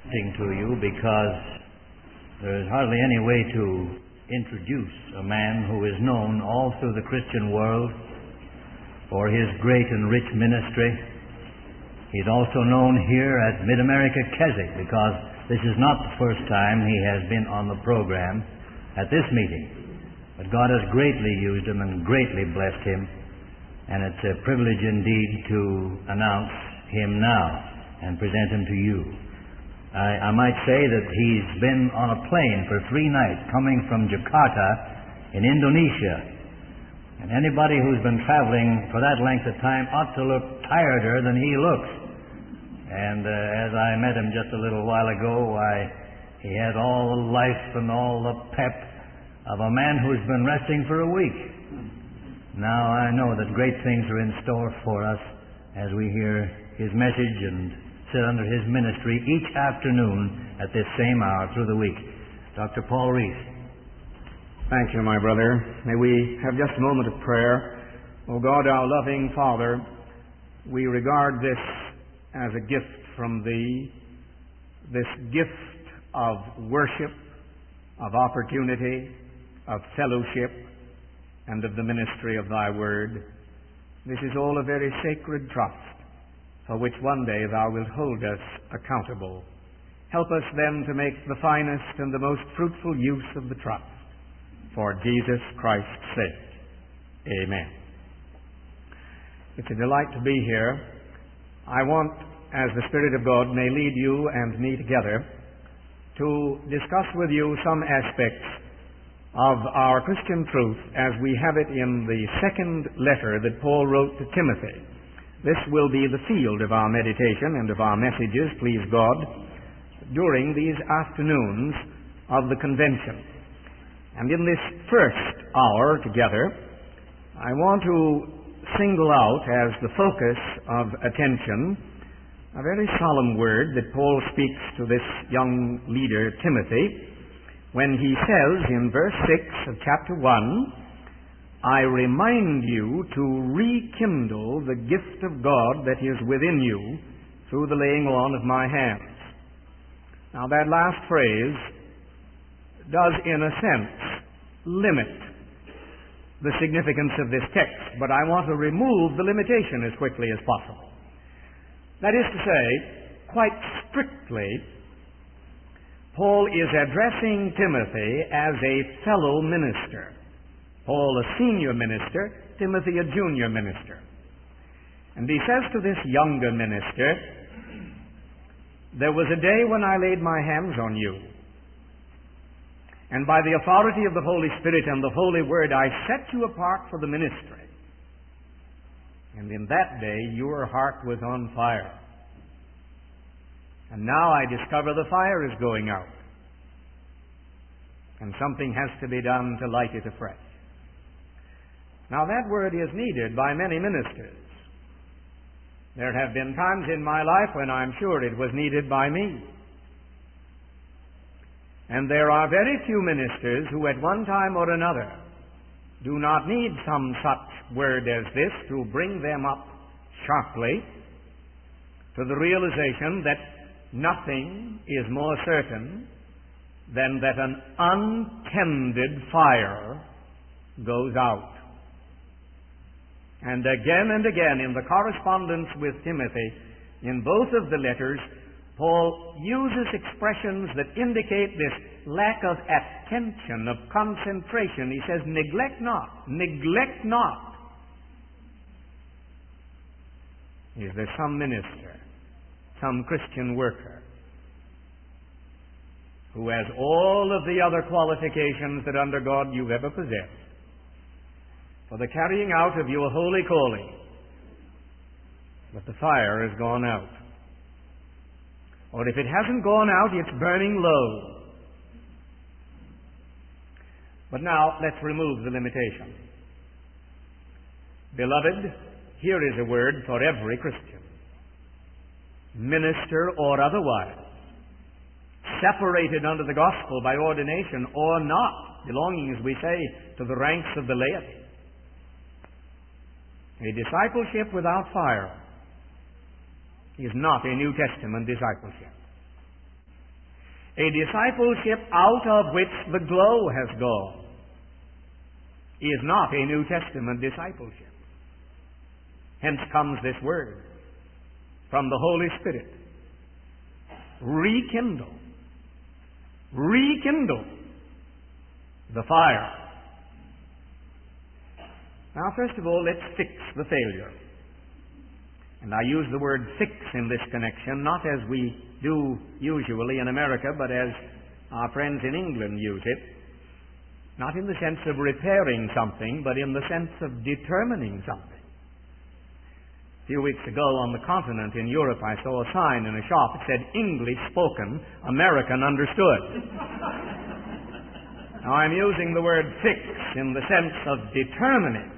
to you because there is hardly any way to introduce a man who is known all through the Christian world for his great and rich ministry. He's also known here at Mid-America Keswick because this is not the first time he has been on the program at this meeting. But God has greatly used him and greatly blessed him, and it's a privilege indeed to announce him now and present him to you. I might say that he's been on a plane for 3 nights coming from Jakarta in Indonesia. And anybody who's been traveling for that length of time ought to look tireder than he looks. And as I met him just a little while ago, he had all the life and all the pep of a man who's been resting for a week. Now I know that great things are in store for us as we hear his message and sit under his ministry each afternoon at this same hour through the week. Dr. Paul Reese. Thank you, my brother. May we have just a moment of prayer. O God, our loving Father, we regard this as a gift from Thee, this gift of worship, of opportunity, of fellowship, and of the ministry of Thy Word. This is all a very sacred trust, for which one day Thou wilt hold us accountable. Help us then to make the finest and the most fruitful use of the trust, for Jesus Christ's sake. Amen. It's a delight to be here. I want, as the Spirit of God may lead you and me together, to discuss with you some aspects of our Christian truth as we have it in the second letter that Paul wrote to Timothy. This will be the field of our meditation and of our messages, please God, during these afternoons of the convention. And in this first hour together, I want to single out as the focus of attention a very solemn word that Paul speaks to this young leader, Timothy, when he says in verse 6 of chapter 1, I remind you to rekindle the gift of God that is within you through the laying on of my hands. Now that last phrase does, in a sense, limit the significance of this text, but I want to remove the limitation as quickly as possible. That is to say, quite strictly, Paul is addressing Timothy as a fellow minister. Paul, a senior minister, Timothy, a junior minister. And he says to this younger minister, there was a day when I laid my hands on you, and by the authority of the Holy Spirit and the Holy Word, I set you apart for the ministry. And in that day, your heart was on fire. And now I discover the fire is going out. And something has to be done to light it afresh. Now that word is needed by many ministers. There have been times in my life when I'm sure it was needed by me. And there are very few ministers who at one time or another do not need some such word as this to bring them up sharply to the realization that nothing is more certain than that an untended fire goes out. And again in the correspondence with Timothy, in both of the letters, Paul uses expressions that indicate this lack of attention, of concentration. He says, neglect not. Is there some minister, some Christian worker, who has all of the other qualifications that under God you've ever possessed for the carrying out of your holy calling, but the fire has gone out? Or if it hasn't gone out, it's burning low. But now, let's remove the limitation. Beloved, here is a word for every Christian, minister or otherwise, separated under the gospel by ordination or not, belonging, as we say, to the ranks of the laity. A discipleship without fire is not a New Testament discipleship. A discipleship out of which the glow has gone is not a New Testament discipleship. Hence comes this word from the Holy Spirit. Rekindle. Rekindle the fire. Now, first of all, let's fix the failure. And I use the word fix in this connection, not as we do usually in America, but as our friends in England use it. Not in the sense of repairing something, but in the sense of determining something. A few weeks ago on the continent in Europe, I saw a sign in a shop. It said, English spoken, American understood. Now, I'm using the word fix in the sense of determining.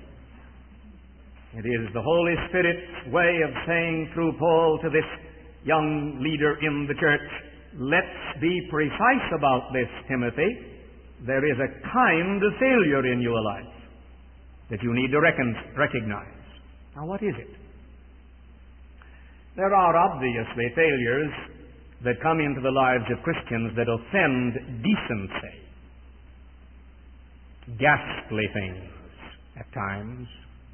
It is the Holy Spirit's way of saying through Paul to this young leader in the church, let's be precise about this, Timothy. There is a kind of failure in your life that you need to recognize. Now, what is it? There are obviously failures that come into the lives of Christians that offend decency. Ghastly things at times.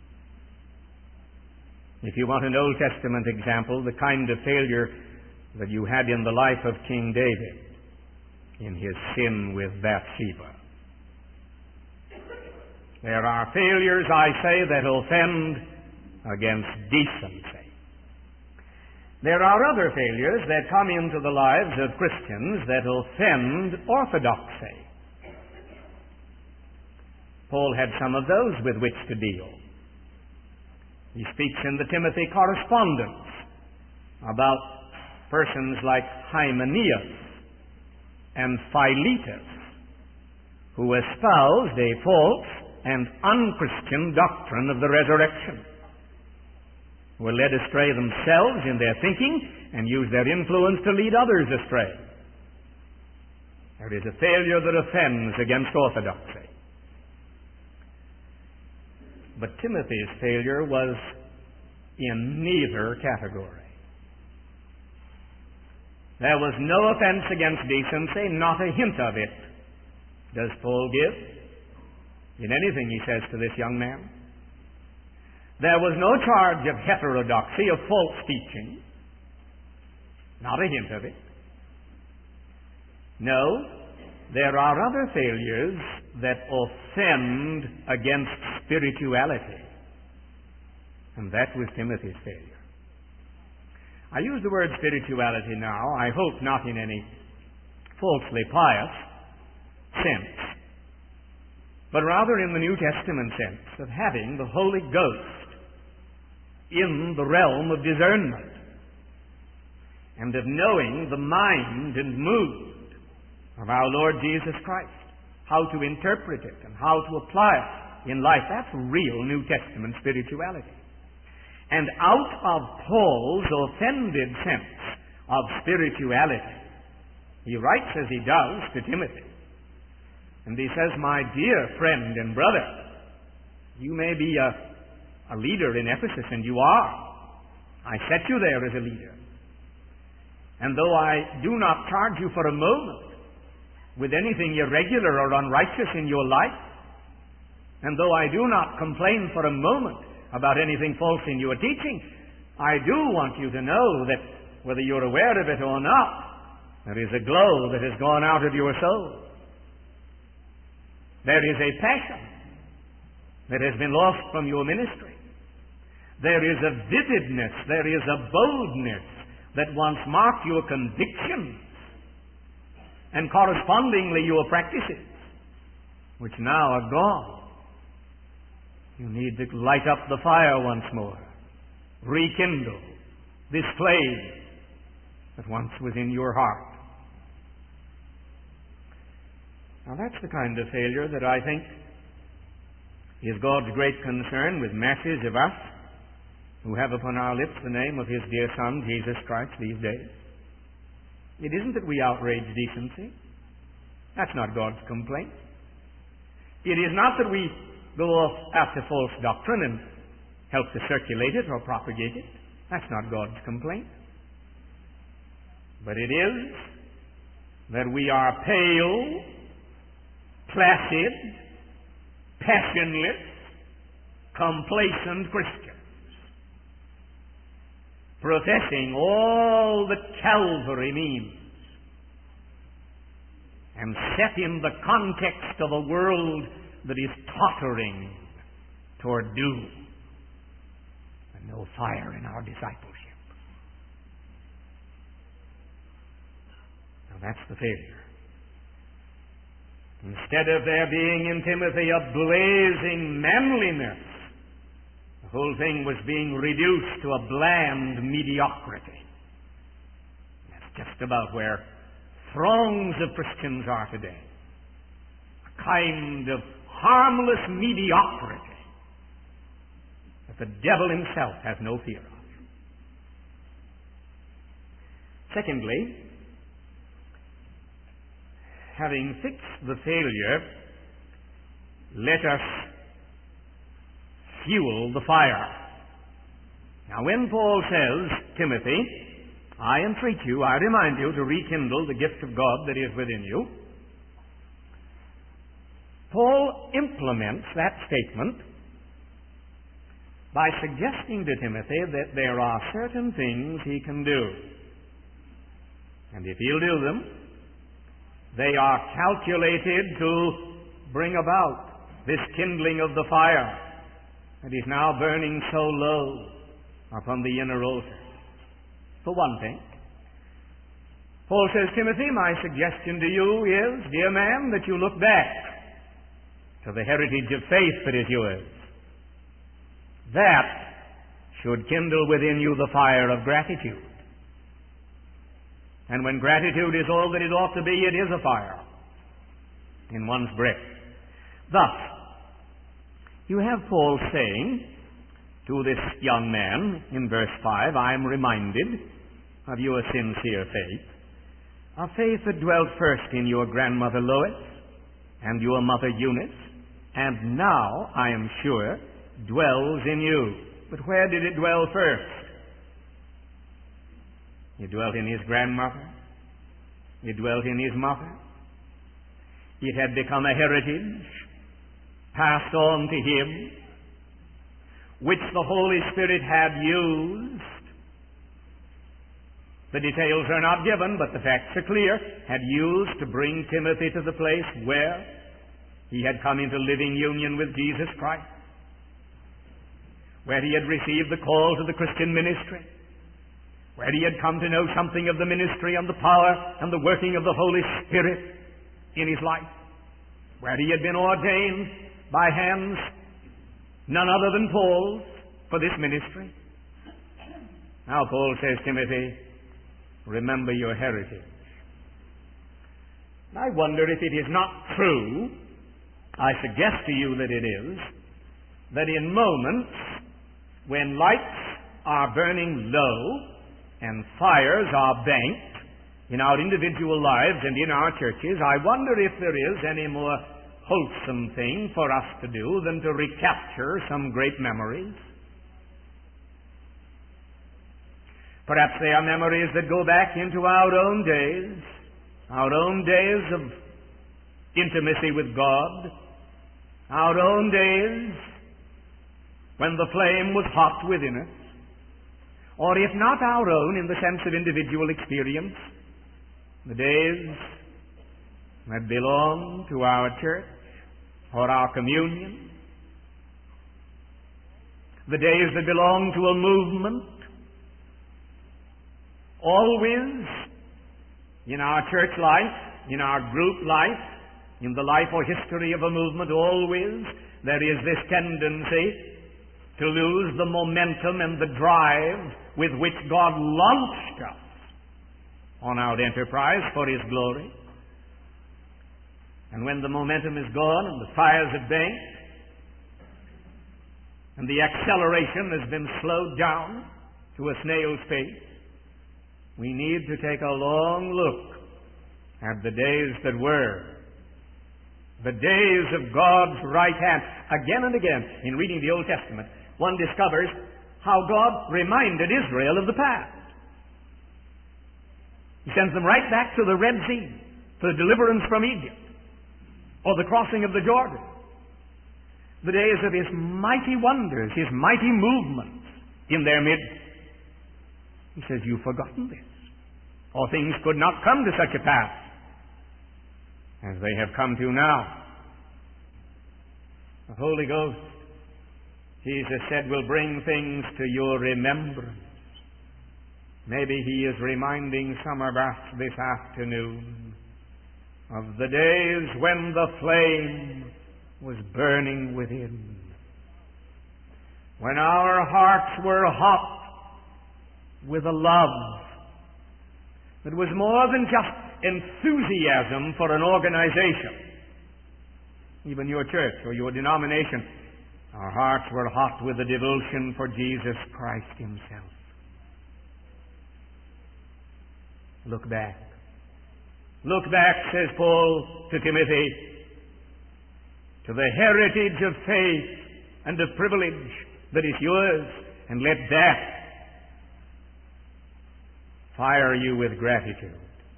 If you want an Old Testament example, the kind of failure that you had in the life of King David in his sin with Bathsheba. There are failures, I say, that offend against decency. There are other failures that come into the lives of Christians that offend orthodoxy. Paul had some of those with which to deal. He speaks in the Timothy correspondence about persons like Hymenaeus and Philetus, who espoused a false and unchristian doctrine of the resurrection, were led astray themselves in their thinking and used their influence to lead others astray. There is a failure that offends against orthodoxy. But Timothy's failure was in neither category. There was no offense against decency, not a hint of it does Paul give in anything he says to this young man. There was no charge of heterodoxy, of false teaching, not a hint of it. No, there are other failures that offend against spirituality. And that was Timothy's failure. I use the word spirituality now, I hope not in any falsely pious sense, but rather in the New Testament sense of having the Holy Ghost in the realm of discernment and of knowing the mind and mood of our Lord Jesus Christ, how to interpret it and how to apply it in life. That's real New Testament spirituality. And out of Paul's offended sense of spirituality, he writes as he does to Timothy. And he says, my dear friend and brother, you may be a leader in Ephesus, and you are. I set you there as a leader. And though I do not charge you for a moment with anything irregular or unrighteous in your life, and though I do not complain for a moment about anything false in your teaching, I do want you to know that whether you're aware of it or not, there is a glow that has gone out of your soul. There is a passion that has been lost from your ministry. There is a vividness, there is a boldness that once marked your convictions and correspondingly your practices, which now are gone. You need to light up the fire once more, rekindle this flame that once was in your heart. Now that's the kind of failure that I think is God's great concern with masses of us who have upon our lips the name of His dear Son, Jesus Christ, these days. It isn't that we outrage decency. That's not God's complaint. It is not that we go off after false doctrine and help to circulate it or propagate it. That's not God's complaint. But it is that we are pale, placid, passionless, complacent Christians, professing all that Calvary means, and set in the context of a world that is tottering toward doom, and no fire in our discipleship. Now that's the failure. Instead of there being in Timothy a blazing manliness, the whole thing was being reduced to a bland mediocrity. That's just about where throngs of Christians are today. A kind of harmless mediocrity that the devil himself has no fear of. Secondly, having fixed the failure, let us fuel the fire. Now, when Paul says, Timothy, I entreat you, I remind you to rekindle the gift of God that is within you, Paul implements that statement by suggesting to Timothy that there are certain things he can do. And if he'll do them, they are calculated to bring about this kindling of the fire that is now burning so low upon the inner altar. For one thing, Paul says, Timothy, my suggestion to you is, dear man, that you look back to the heritage of faith that is yours. That should kindle within you the fire of gratitude. And when gratitude is all that it ought to be, it is a fire in one's breast. Thus, you have Paul saying to this young man in verse 5, I am reminded of your sincere faith, a faith that dwelt first in your grandmother Lois and your mother Eunice, and now, I am sure, dwells in you. But where did it dwell first? It dwelt in his grandmother. It dwelt in his mother. It had become a heritage passed on to him, which the Holy Spirit had used. The details are not given, but the facts are clear. Had used to bring Timothy to the place where he had come into living union with Jesus Christ, where he had received the call to the Christian ministry, where he had come to know something of the ministry and the power and the working of the Holy Spirit in his life, where he had been ordained by hands none other than Paul's for this ministry. Now Paul says, Timothy, remember your heritage. I wonder if it is not true, I suggest to you that it is, that in moments when lights are burning low and fires are banked in our individual lives and in our churches, I wonder if there is any more wholesome thing for us to do than to recapture some great memories. Perhaps they are memories that go back into our own days of intimacy with God, our own days when the flame was hot within us, or if not our own in the sense of individual experience, the days that belong to our church or our communion, the days that belong to a movement. Always in our church life, in our group life, in the life or history of a movement, always there is this tendency to lose the momentum and the drive with which God launched us on our enterprise for His glory. And when the momentum is gone and the fires have banked and the acceleration has been slowed down to a snail's pace, we need to take a long look at the days that were, the days of God's right hand. Again and again, in reading the Old Testament, one discovers how God reminded Israel of the past. He sends them right back to the Red Sea. for the deliverance from Egypt, or the crossing of the Jordan, the days of His mighty wonders, His mighty movements in their midst. He says, you've forgotten this. Or things could not come to such a pass as they have come to now. The Holy Ghost, Jesus said, will bring things to your remembrance. Maybe He is reminding some of us this afternoon of the days when the flame was burning within, when our hearts were hot with a love that was more than just enthusiasm for an organization, even your church or your denomination. Our hearts were hot with a devotion for Jesus Christ Himself. Look back. Look back, says Paul to Timothy, to the heritage of faith and of privilege that is yours, and let that fire you with gratitude.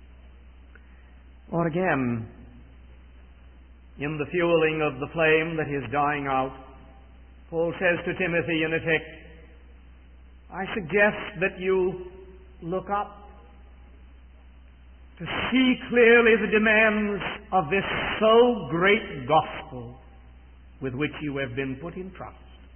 Or again, in the fueling of the flame that is dying out, Paul says to Timothy in effect, I suggest that you look up to see clearly the demands of this so great gospel with which you have been put in trust,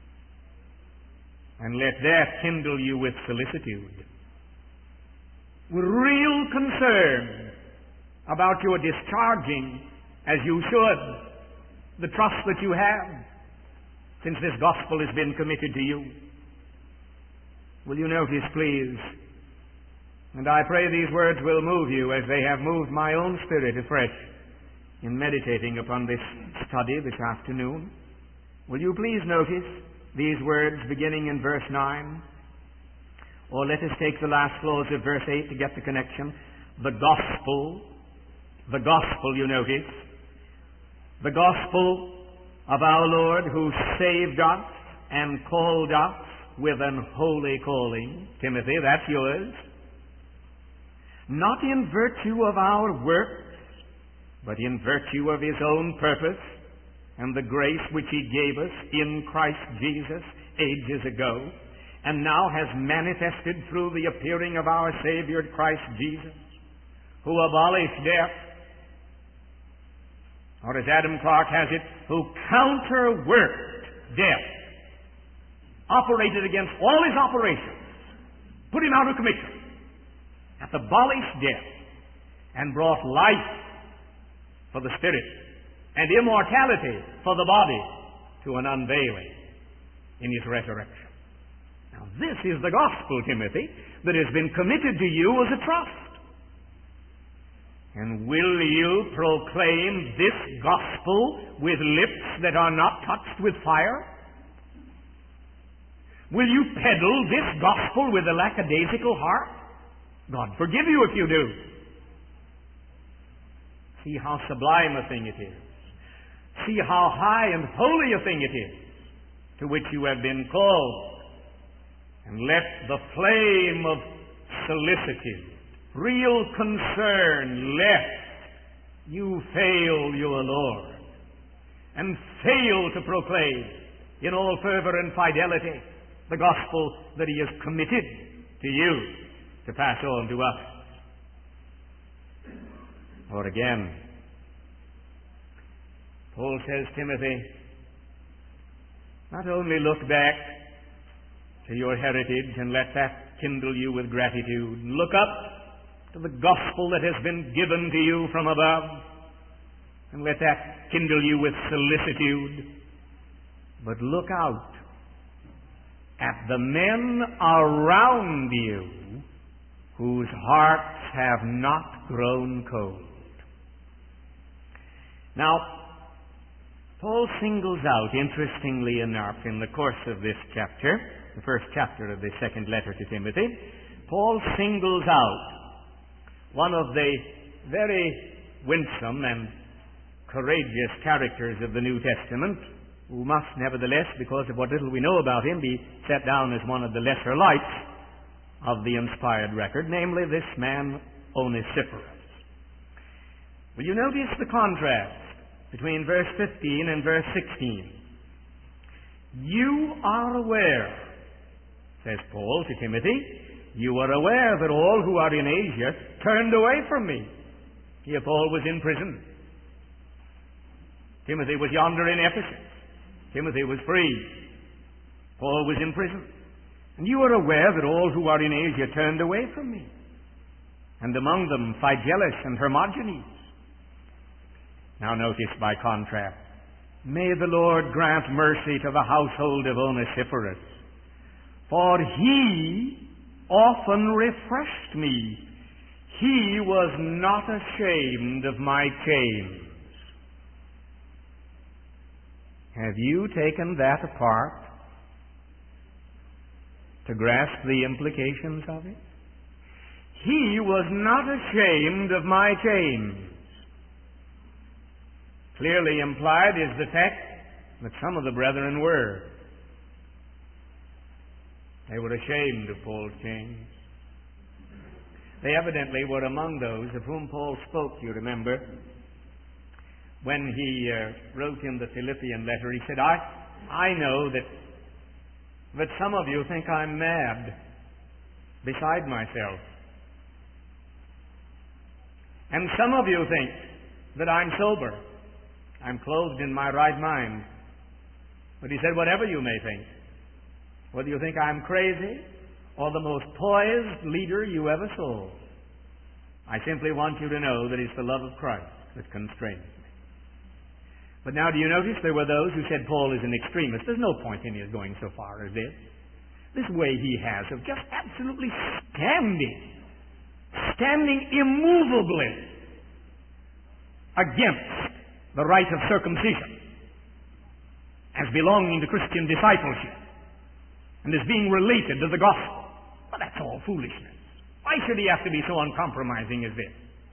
and let that kindle you with solicitude, with real concern about your discharging, as you should, the trust that you have, since this gospel has been committed to you. Will you notice, please, and I pray these words will move you as they have moved my own spirit afresh in meditating upon this study this afternoon. Will you please notice these words beginning in verse 9? Or let us take the last clause of verse 8 to get the connection. The gospel, you notice, the gospel of our Lord who saved us and called us with an holy calling. Timothy, that's yours. Not in virtue of our works, but in virtue of His own purpose and the grace which He gave us in Christ Jesus ages ago, and now has manifested through the appearing of our Savior Christ Jesus, who abolished death, or as Adam Clarke has it, who counterworked death, operated against all his operations, put him out of commission, hath abolished death, and brought life for the spirit, and immortality for the body, to an unveiling in His resurrection. Now this is the gospel, Timothy, that has been committed to you as a trust. And will you proclaim this gospel with lips that are not touched with fire? Will you peddle this gospel with a lackadaisical heart? God forgive you if you do. See how sublime a thing it is. See how high and holy a thing it is to which you have been called. And let the flame of solicitude, real concern, lest you fail your Lord and fail to proclaim in all fervor and fidelity the gospel that He has committed to you to pass on to us. Or again, Paul says, Timothy, not only look back to your heritage and let that kindle you with gratitude. Look up to the gospel that has been given to you from above, and let that kindle you with solicitude. But look out at the men around you whose hearts have not grown cold. Now, Paul singles out, interestingly enough, in the course of this chapter, the first chapter of the second letter to Timothy, Paul singles out one of the very winsome and courageous characters of the New Testament, who must nevertheless, because of what little we know about him, be set down as one of the lesser lights of the inspired record, namely this man Onesiphorus. Will you notice the contrast between verse 15 and verse 16? You are aware, says Paul to Timothy, you are aware that all who are in Asia turned away from me. Here Paul was in prison. Timothy was yonder in Ephesus. Timothy was free. Paul was in prison. And you are aware that all who are in Asia turned away from me. And among them Phygelus and Hermogenes. Now notice by contrast, may the Lord grant mercy to the household of Onesiphorus, for he often refreshed me. He was not ashamed of my chains. Have you taken that apart to grasp the implications of it? He was not ashamed of my chains. Clearly implied is the fact that some of the brethren were. They were ashamed of Paul's chains. They evidently were among those of whom Paul spoke, you remember. When he wrote in the Philippian letter, he said, I know that some of you think I'm mad, beside myself. And some of you think that I'm sober. I'm clothed in my right mind. But he said, whatever you may think, whether you think I'm crazy or the most poised leader you ever saw, I simply want you to know that it's the love of Christ that constrains me. But now do you notice there were those who said Paul is an extremist. There's no point in his going so far as this. This way he has of just absolutely standing immovably against the rite of circumcision as belonging to Christian discipleship and as being related to the gospel. But that's all foolishness. Why should he have to be so uncompromising as this?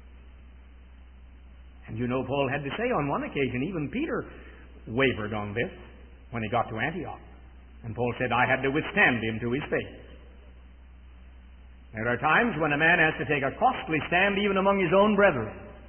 And you know Paul had to say on one occasion, even Peter wavered on this when he got to Antioch. And Paul said, I had to withstand him to his face. There are times when a man has to take a costly stand even among his own brethren.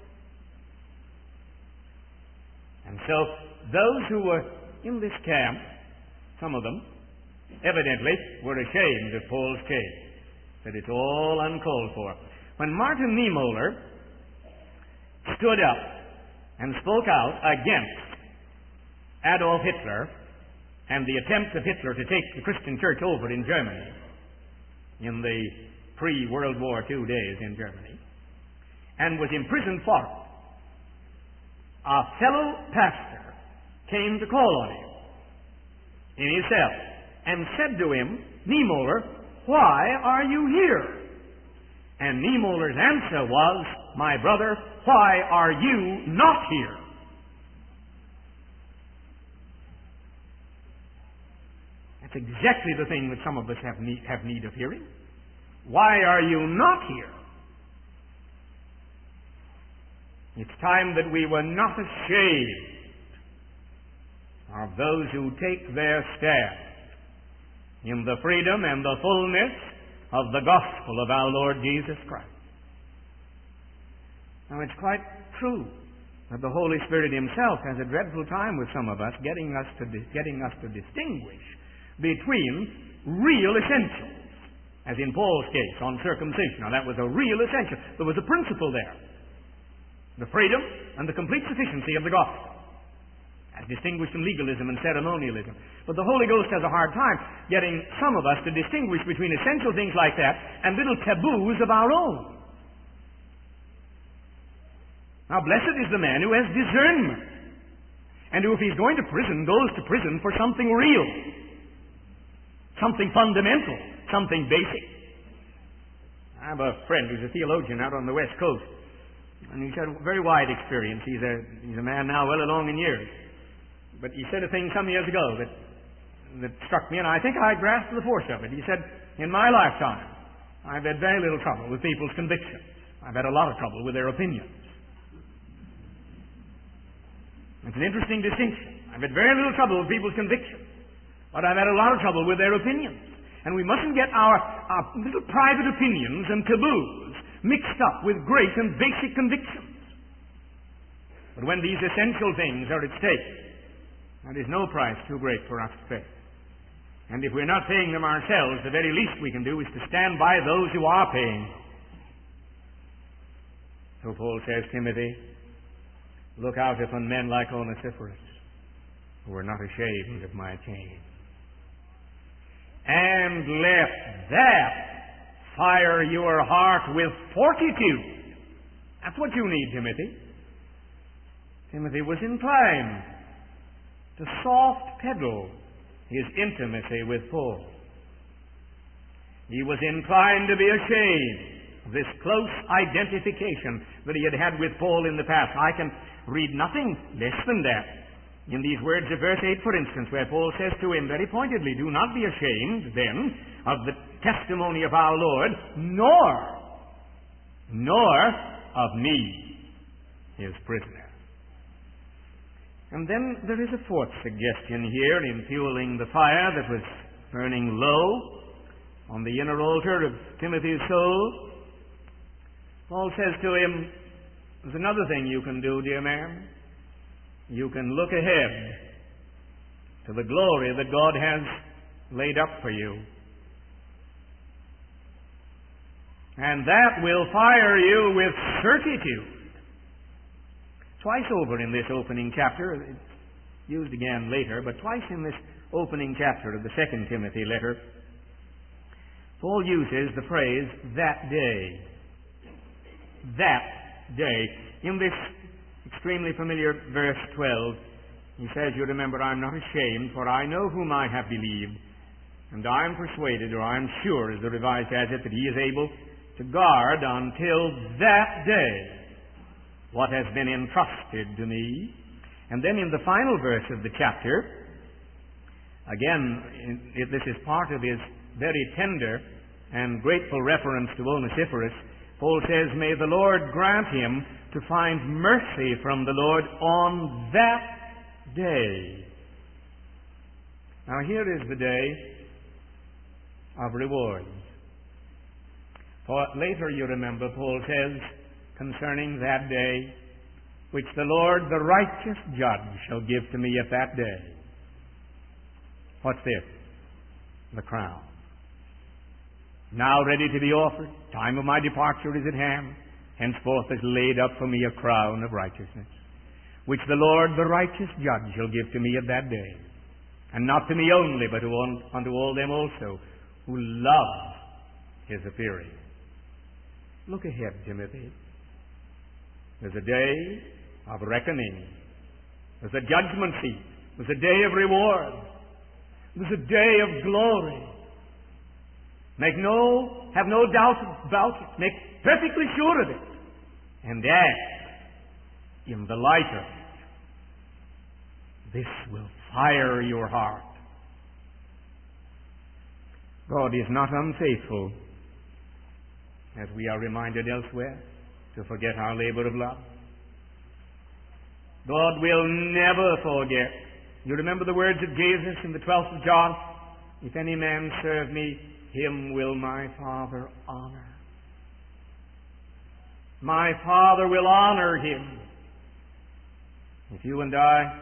And so those who were in this camp, some of them, evidently were ashamed of Paul's case. That it's all uncalled for. When Martin Niemöller stood up and spoke out against Adolf Hitler and the attempt of Hitler to take the Christian church over in Germany in the pre-World War II days in Germany, and was imprisoned for it, a fellow pastor came to call on him in his cell and said to him, Niemöller, why are you here? And Niemöller's answer was, my brother, why are you not here? That's exactly the thing that some of us have need of hearing. Why are you not here? It's time that we were not ashamed of those who take their stand in the freedom and the fullness of the gospel of our Lord Jesus Christ. Now, it's quite true that the Holy Spirit Himself has a dreadful time with some of us getting us to distinguish between real essentials, as in Paul's case on circumcision. Now, that was a real essential. There was a principle there. The freedom and the complete sufficiency of the gospel, as distinguished from legalism and ceremonialism. But the Holy Ghost has a hard time getting some of us to distinguish between essential things like that and little taboos of our own. Now, blessed is the man who has discernment, and who, if he's going to prison, goes to prison for something real, something fundamental, something basic. I have a friend who's a theologian out on the West Coast, and he's had a very wide experience. He's a man now well along in years. But he said a thing some years ago that struck me, and I think I grasped the force of it. He said, in my lifetime, I've had very little trouble with people's convictions. I've had a lot of trouble with their opinions. It's an interesting distinction. I've had very little trouble with people's convictions, but I've had a lot of trouble with their opinions. And we mustn't get our little private opinions and taboos mixed up with great and basic convictions. But when these essential things are at stake, there is no price too great for us to pay. And if we're not paying them ourselves, the very least we can do is to stand by those who are paying. So Paul says, Timothy, look out upon men like Onesiphorus, who are not ashamed of my chains. And let that fire your heart with fortitude. That's what you need, Timothy. Timothy was inclined to soft pedal his intimacy with Paul. He was inclined to be ashamed of this close identification that he had had with Paul in the past. I can read nothing less than that in these words of verse 8, for instance, where Paul says to him very pointedly, do not be ashamed, then, of the testimony of our Lord, nor of me, his prisoner. And then there is a fourth suggestion here in fueling the fire that was burning low on the inner altar of Timothy's soul. Paul says to him, there's another thing you can do, dear man. You can look ahead to the glory that God has laid up for you. And that will fire you with certitude. Twice over in this opening chapter, it's used again later, but twice in this opening chapter of the 2 Timothy letter, Paul uses the phrase, that day. That day. In this extremely familiar verse 12, he says, you remember, I'm not ashamed, for I know whom I have believed, and I am persuaded, or I am sure, as the Revised has it, that he is able to guard until that day what has been entrusted to me. And then in the final verse of the chapter, again, this is part of his very tender and grateful reference to Onesiphorus. Paul says, may the Lord grant him to find mercy from the Lord on that day. Now here is the day of rewards. For later, you remember, Paul says, concerning that day, which the Lord, the righteous judge, shall give to me at that day. What's this? The crown. Now ready to be offered, time of my departure is at hand. Henceforth is laid up for me a crown of righteousness, which the Lord, the righteous judge, shall give to me at that day. And not to me only, but unto all them also who love his appearing. Look ahead, Timothy. There's a day of reckoning. There's a judgment seat. There's a day of reward. There's a day of glory. Have no doubt about it. Make perfectly sure of it. And act in the light of it. This will fire your heart. God is not unfaithful, as we are reminded elsewhere, to forget our labor of love. God will never forget. You remember the words of Jesus in the 12th of John? If any man serve me, him will my Father honor. My Father will honor him. If you and I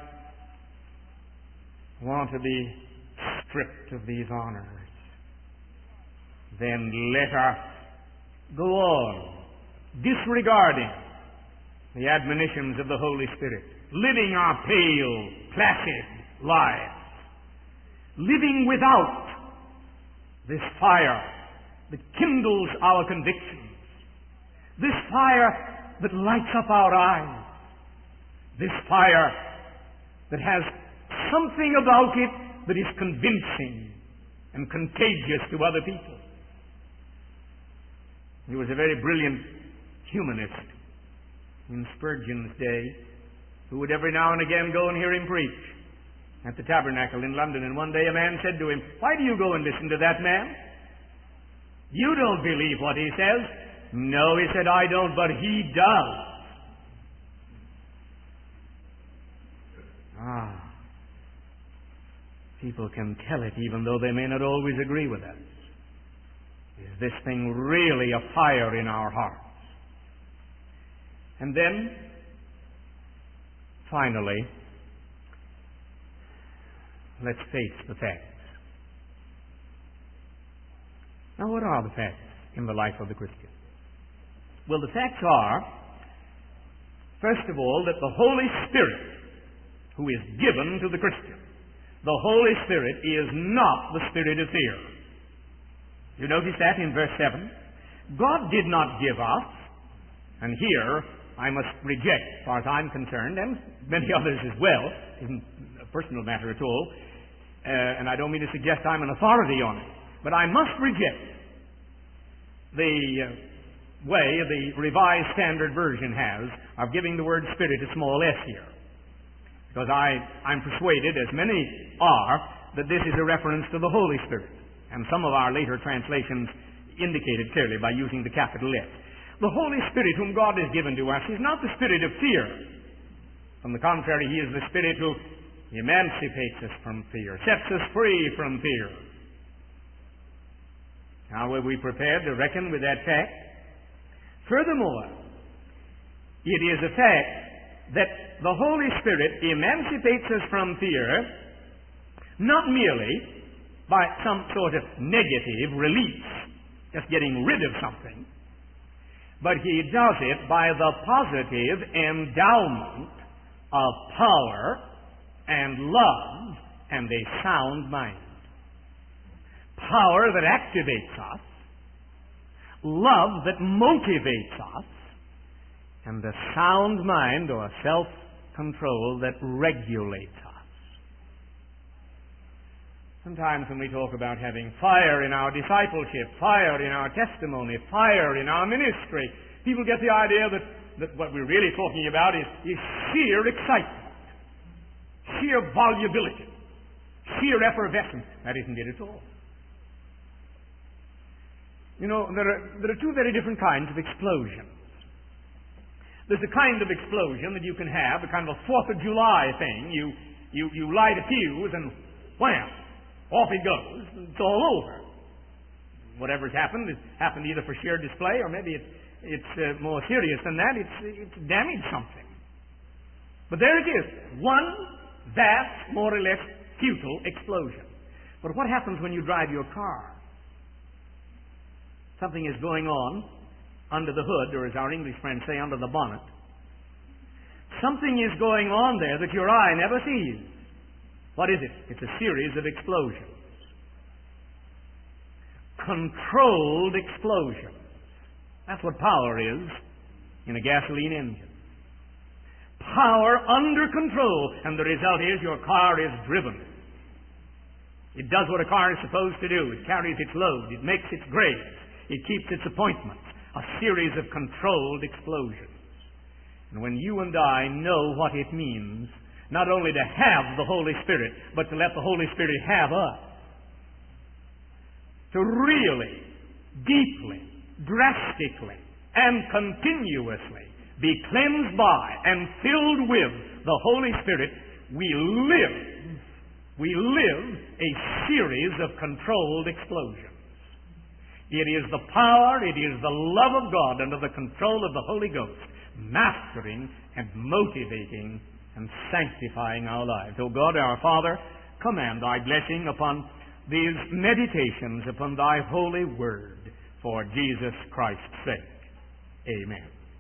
want to be stripped of these honors, then let us go on disregarding the admonitions of the Holy Spirit, living our pale, placid lives, living without this fire that kindles our convictions, this fire that lights up our eyes, this fire that has something about it that is convincing and contagious to other people. He was a very brilliant humanist in Spurgeon's day who would every now and again go and hear him preach at the Tabernacle in London. And one day a man said to him, why do you go and listen to that man? You don't believe what he says. No, he said, I don't, but he does. People can tell it even though they may not always agree with us. Is this thing really a fire in our hearts? And then, Finally, let's face the facts. Now, what are the facts in the life of the Christian? Well, the facts are, first of all, that the Holy Spirit, who is given to the Christian, the Holy Spirit is not the spirit of fear. You notice that in verse 7? God did not give us, and here I must reject, as far as I'm concerned, and many others as well, it isn't a personal matter at all, and I don't mean to suggest I'm an authority on it, but I must reject the way the Revised Standard Version has of giving the word spirit a small s here. Because I'm persuaded, as many are, that this is a reference to the Holy Spirit. And some of our later translations indicate it clearly by using the capital S. The Holy Spirit whom God has given to us is not the spirit of fear. On the contrary, He is the Spirit who emancipates us from fear, sets us free from fear. How are we prepared to reckon with that fact? Furthermore, it is a fact that the Holy Spirit emancipates us from fear not merely by some sort of negative release, just getting rid of something, but He does it by the positive endowment of power and love and a sound mind. Power that activates us, love that motivates us, and a sound mind or self-control that regulates us. Sometimes when we talk about having fire in our discipleship, fire in our testimony, fire in our ministry, people get the idea that what we're really talking about is sheer excitement, sheer volubility, sheer effervescence. That isn't it at all. You know, there are two very different kinds of explosions. There's a kind of explosion that you can have, a kind of a 4th of July thing. You light a fuse and wham, off it goes. It's all over. Whatever's happened, it's happened either for sheer display or maybe it's more serious than that. It's damaged something. But there it is. One vast, more or less futile explosion. But what happens when you drive your car? Something is going on under the hood, or as our English friends say, under the bonnet. Something is going on there that your eye never sees. What is it? It's a series of explosions. Controlled explosions. That's what power is in a gasoline engine. Power under control, and the result is your car is driven. It does what a car is supposed to do. It carries its load. It makes its grades. It keeps its appointments. A series of controlled explosions. And when you and I know what it means, not only to have the Holy Spirit, but to let the Holy Spirit have us, to really, deeply, drastically, and continuously be cleansed by and filled with the Holy Spirit, we live a series of controlled explosions. It is the power, it is the love of God under the control of the Holy Ghost, mastering and motivating and sanctifying our lives. O God, our Father, command Thy blessing upon these meditations upon Thy holy word for Jesus Christ's sake. Amen.